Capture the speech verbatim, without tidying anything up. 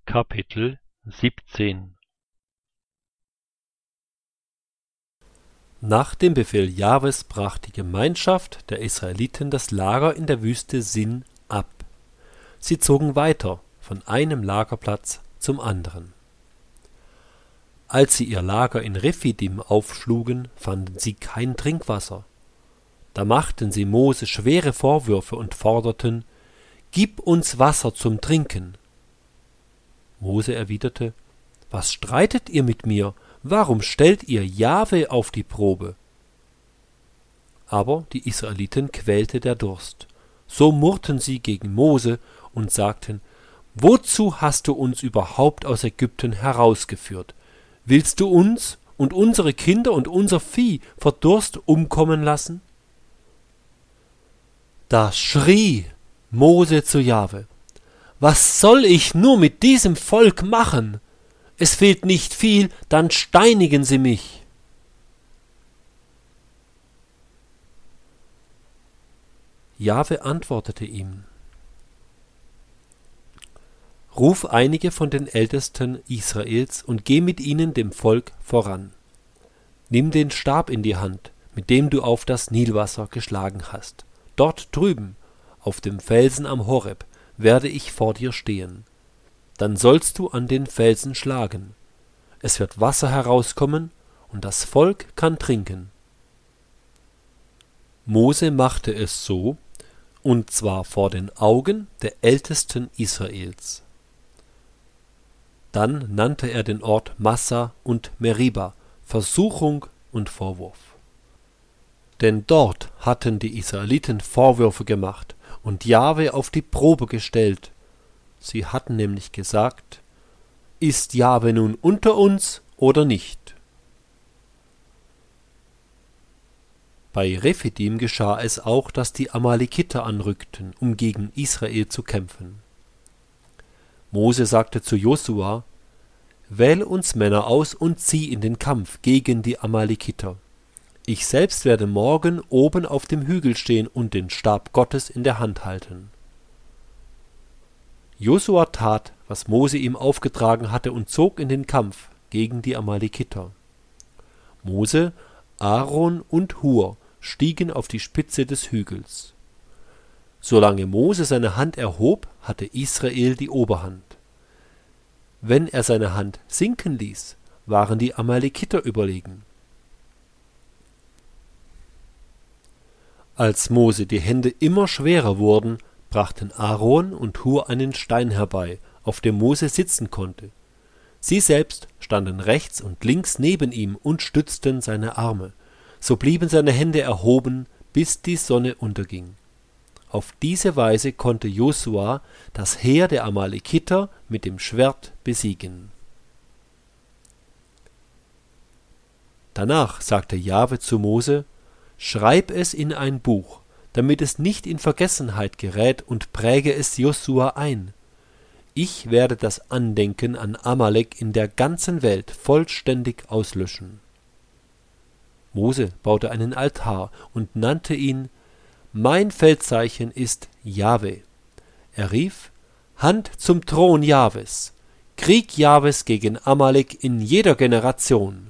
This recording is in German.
Kapitel siebzehn. Nach dem Befehl Jahwes brach die Gemeinschaft der Israeliten das Lager in der Wüste Sin ab. Sie zogen weiter von einem Lagerplatz zum anderen. Als sie ihr Lager in Rephidim aufschlugen, fanden sie kein Trinkwasser. Da machten sie Mose schwere Vorwürfe und forderten: »Gib uns Wasser zum Trinken!« Mose erwiderte: »Was streitet ihr mit mir? Warum stellt ihr Jahwe auf die Probe?« Aber die Israeliten quälte der Durst. So murrten sie gegen Mose und sagten: »Wozu hast du uns überhaupt aus Ägypten herausgeführt? Willst du uns und unsere Kinder und unser Vieh vor Durst umkommen lassen?« Da schrie Mose zu Jahwe: »Was soll ich nur mit diesem Volk machen? Es fehlt nicht viel, dann steinigen sie mich.« Jahwe antwortete ihm: »Ruf einige von den Ältesten Israels und geh mit ihnen dem Volk voran. Nimm den Stab in die Hand, mit dem du auf das Nilwasser geschlagen hast. Dort drüben, auf dem Felsen am Horeb, werde ich vor dir stehen. Dann sollst du an den Felsen schlagen. Es wird Wasser herauskommen, und das Volk kann trinken.« Mose machte es so, und zwar vor den Augen der Ältesten Israels. Dann nannte er den Ort Massa und Meriba, Versuchung und Vorwurf. Denn dort hatten die Israeliten Vorwürfe gemacht und Jahwe auf die Probe gestellt. Sie hatten nämlich gesagt: »Ist Jahwe nun unter uns oder nicht?« Bei Rephidim geschah es auch, dass die Amalekiter anrückten, um gegen Israel zu kämpfen. Mose sagte zu Josua: »Wähle uns Männer aus und zieh in den Kampf gegen die Amalekiter. Ich selbst werde morgen oben auf dem Hügel stehen und den Stab Gottes in der Hand halten.« Josua tat, was Mose ihm aufgetragen hatte, und zog in den Kampf gegen die Amalekiter. Mose, Aaron und Hur stiegen auf die Spitze des Hügels. Solange Mose seine Hand erhob, hatte Israel die Oberhand. Wenn er seine Hand sinken ließ, waren die Amalekiter überlegen. Als Mose die Hände immer schwerer wurden, brachten Aaron und Hur einen Stein herbei, auf dem Mose sitzen konnte. Sie selbst standen rechts und links neben ihm und stützten seine Arme. So blieben seine Hände erhoben, bis die Sonne unterging. Auf diese Weise konnte Josua das Heer der Amalekiter mit dem Schwert besiegen. Danach sagte Jahwe zu Mose: »Schreib es in ein Buch, damit es nicht in Vergessenheit gerät, und präge es Josua ein. Ich werde das Andenken an Amalek in der ganzen Welt vollständig auslöschen.« Mose baute einen Altar und nannte ihn: »Mein Feldzeichen ist Jahwe.« Er rief: »Hand zum Thron Jahwes! Krieg Jahwes gegen Amalek in jeder Generation!«